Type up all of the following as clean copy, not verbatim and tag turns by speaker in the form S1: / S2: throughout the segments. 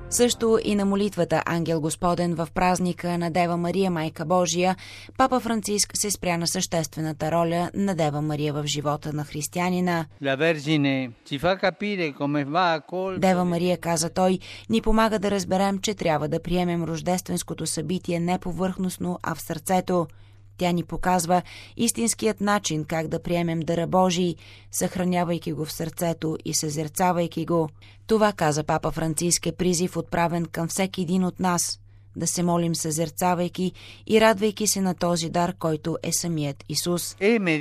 S1: Също и на молитвата Ангел Господен в празника на Дева Мария, Майка Божия, Папа Франциск се спря на съществената роля на Дева Мария в живота на християнина. Дева Мария, каза той, ни помага да разберем, че трябва да приемем рождественското събитие не повърхностно, а в сърцето. Тя ни показва истинският начин как да приемем дара Божий, съхранявайки го в сърцето и съзерцавайки го. Това, каза Папа Франциск, е призив отправен към всеки един от нас, да се молим съзерцавайки и радвайки се на този дар, който е самият Исус.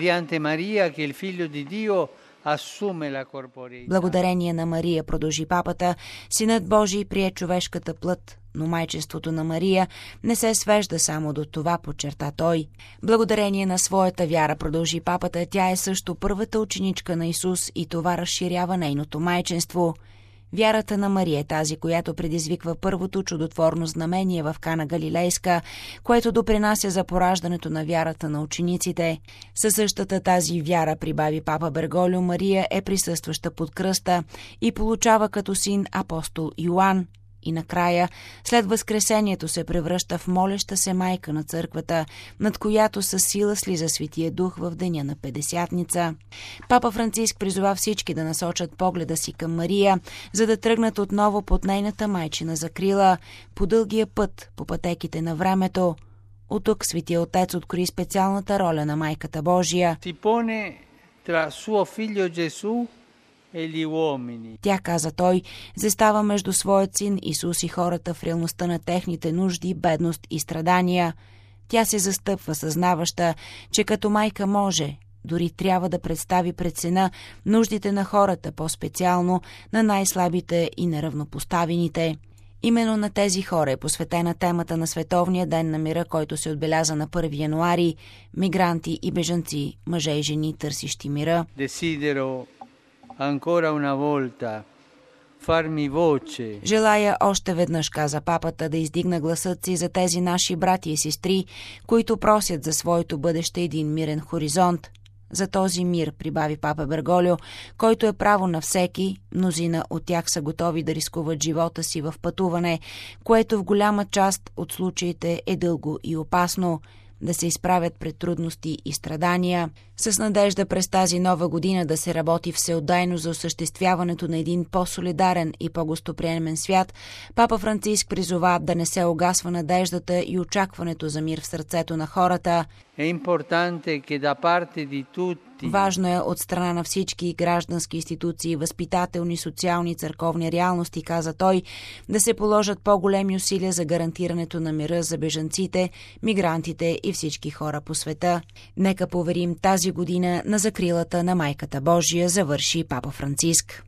S1: Благодарение на Мария, продължи папата, Синът Божий прие човешката плът, но майчинството на Мария не се свежда само до това, подчерта той. Благодарение на своята вяра, продължи папата, тя е също първата ученичка на Исус и това разширява нейното майчинство. Вярата на Мария е тази, която предизвиква първото чудотворно знамение в Кана Галилейска, което допринася за пораждането на вярата на учениците. Със същата тази вяра, прибави папа Берголио, Мария е присъстваща под кръста и получава като син апостол Йоан. И накрая, след възкресението, се превръща в молеща се майка на църквата, над която със сила слиза Светия Дух в деня на Петдесятница. Папа Франциск призова всички да насочат погледа си към Мария, за да тръгнат отново под нейната майчина закрила, по дългия път, по пътеките на времето. От тук Светия Отец открои специалната роля на Майката Божия. Тя, каза той, застава между своят син Исус и хората в реалността на техните нужди, бедност и страдания. Тя се застъпва, съзнаваща, че като майка може, дори трябва да представи пред сина нуждите на хората, по-специално на най-слабите и неравнопоставените. Именно на тези хора е посветена темата на Световния ден на мира, който се отбеляза на 1 януари – мигранти и бежанци, мъже и жени, търсещи мира. Желая още веднъж, каза папата, да издигна гласът си за тези наши брати и сестри, които просят за своето бъдеще един мирен хоризонт. За този мир, прибави папа Берголио, който е право на всеки, мнозина от тях са готови да рискуват живота си в пътуване, което в голяма част от случаите е дълго и опасно, да се изправят пред трудности и страдания. С надежда през тази нова година да се работи всеотдайно за осъществяването на един по-солидарен и по-гостоприемен свят, папа Франциск призова да не се угасва надеждата и очакването за мир в сърцето на хората. Важно е от страна на всички граждански институции, възпитателни, социални, църковни реалности, каза той, да се положат по-големи усилия за гарантирането на мира за бежанците, мигрантите и всички хора по света. Нека поверим тази година на закрилата на Майката Божия, завърши папа Франциск.